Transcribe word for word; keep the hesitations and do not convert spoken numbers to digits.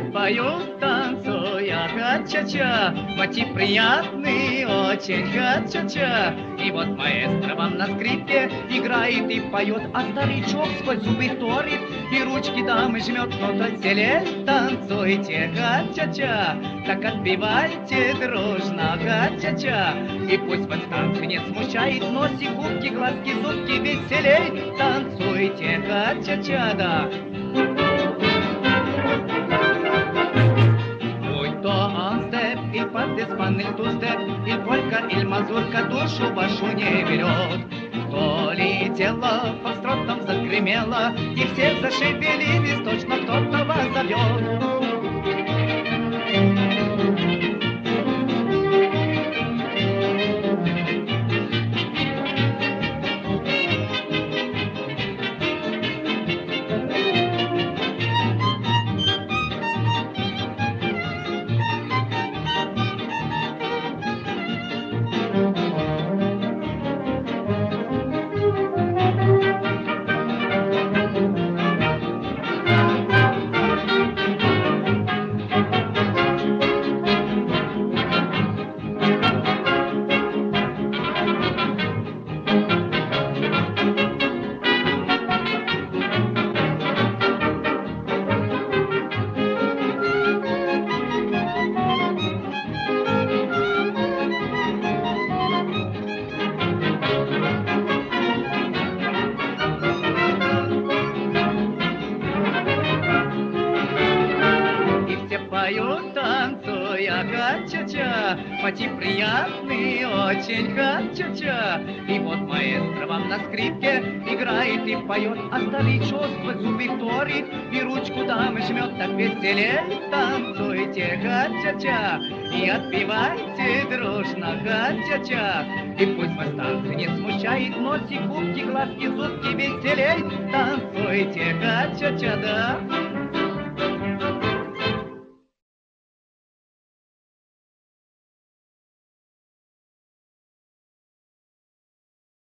поют, танцуя ха-ча-ча. Мотив приятный, очень ха-ча-ча. И вот маэстро вам на скрипке играет и поет, а старичок сквозь зубы вторит и ручки там жмет, но-то веселей. Танцуйте ха-ча-ча, так отбивайте дружно ха-ча-ча. И пусть вас танцы не смущает, носик, губки, глазки, зубки, веселей. Танцуйте ха-ча-ча, да. Будь то анстеп, и пандеспан, или тустеп, или полька, или мазурка, душу вашу не берет. То ли дело фокстротом загремело, и все зашевелились, точно кто-то вас зовет. Поют, танцуя ха-ча-ча, мотив приятный, очень ха-ча-ча. И вот маэстро вам на скрипке играет и поет, а старичок сквозь зубы вторит и ручку там жмет, так веселей. Танцуйте ха-ча-ча и отпевайте дружно ха-ча-ча. И пусть вас танцы не смущает, носик, губки, глазки, зубки, веселей. Танцуйте ха-ча-ча, да.